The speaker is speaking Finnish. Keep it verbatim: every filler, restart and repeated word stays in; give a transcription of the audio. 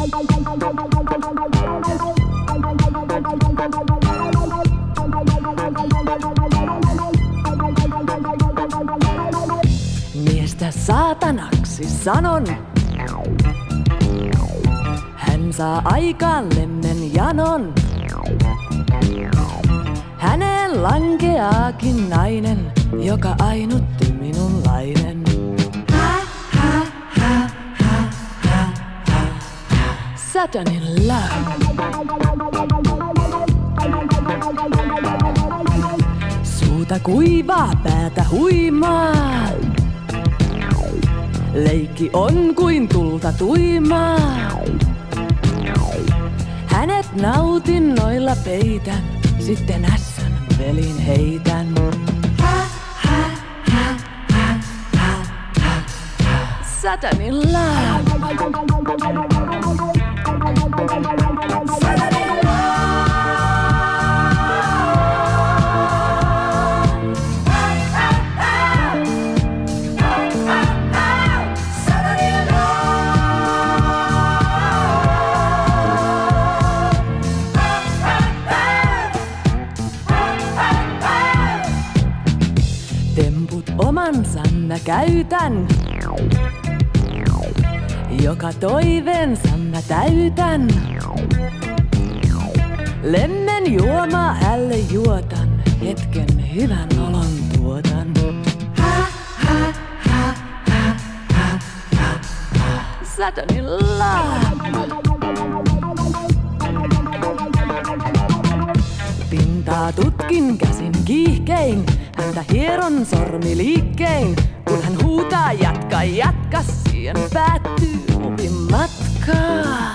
Miestä saatanaksi sanon. Hän saa aikaan lemmen janon. Häneen lankeaakin nainen, joka ainutti minunlainen. Saturday love. Suuta kuivaa, päätä huimaa. Leikki on kuin tulta tuimaa. Hänet nautinnoilla peitän, sitten ässän velin heitän. Saturday love. Temput omansa mä käytän. Joka toiveensa mä täytän. Lemmen juomaa hälle juotan. Hetken hyvän olon tuotan. Saturday love. Pintaa tutkin käsin kiihkein. Häntä hieron sormiliikkein. Kun hän huutaa jatka, jatka, siihen päättyy opin matkaa.